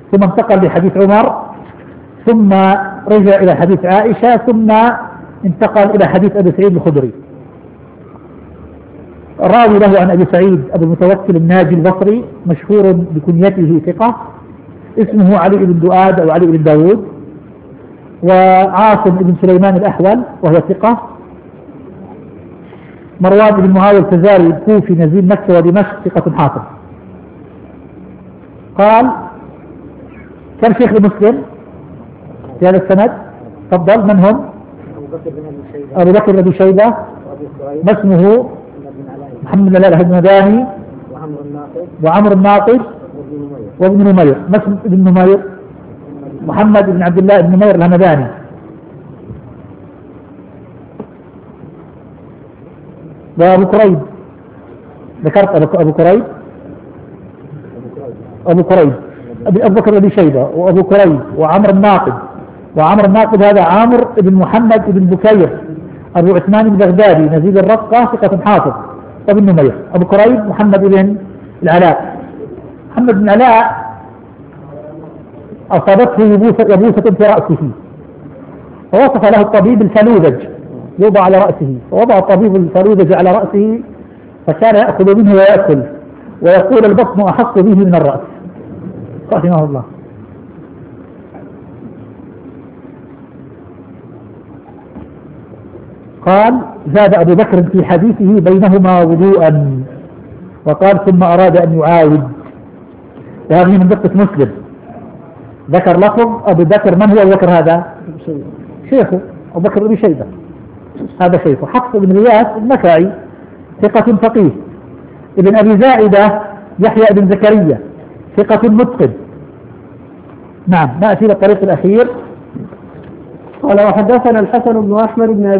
ثم انتقل لحديث عمر، ثم رجع إلى حديث عائشة، ثم انتقل إلى حديث أبي سعيد الخدري. الراوي له عن أبي سعيد أبو المتوكل الناجي البصري، مشهور بكنيته ثقة، اسمه علي بن دؤاد أو علي بن داود. وعاصم بن سليمان الأحول وهو ثقة. مروان بن معاوية الفزاري الكوفي نزيل مكة ودمشق، ثقة حافظ. قال كم شيخ لمسلم في هذا السند؟ تفضل. من هم؟ أبو بكر بن أبي شيبة، ما اسمه؟ محمد بن علاء الهمداني، وعمر الناقد، وابن نمير. ما اسم ابن نمير؟ محمد بن عبد الله بن نمير الهمداني. وأبو كريب، ذكرت أبو كريب، أبو بكر بن أبي شيبة، وأبو كريب، وعمر الناقد. وعمر الناقد هذا عامر بن محمد بن بكير أبو عثمان البغدادي نزيل الرقة، ثقة حافظ. وابن نمير. أبو كريب محمد بن العلاء. محمد بن العلاء أصابته يبوسة في رأسه، فوصف له الطبيب الفلوذج يوضع على رأسه، فوضع الطبيب الفلوذج على رأسه، فكان يأخذ منه ويأكل، ويقول البطن أحط به من الرأس، رحمه الله. قال زاد أبو بكر في حديثه بينهما وضوءا، وقال ثم أراد أن يعاود. وهذه من دقة مسلم، ذكر لفظ أبو بكر. من هو أبو بكر هذا؟ شيخه أبو بكر بن شيبة، هذا شيخه. حفص بن غياث النخعي ثقة فقيه. ابن أبي زائدة يحيى بن زكريا ثقة متقن. نعم، نأتي للطريق الأخير. قال وحدثنا الحسن بن أحمد بن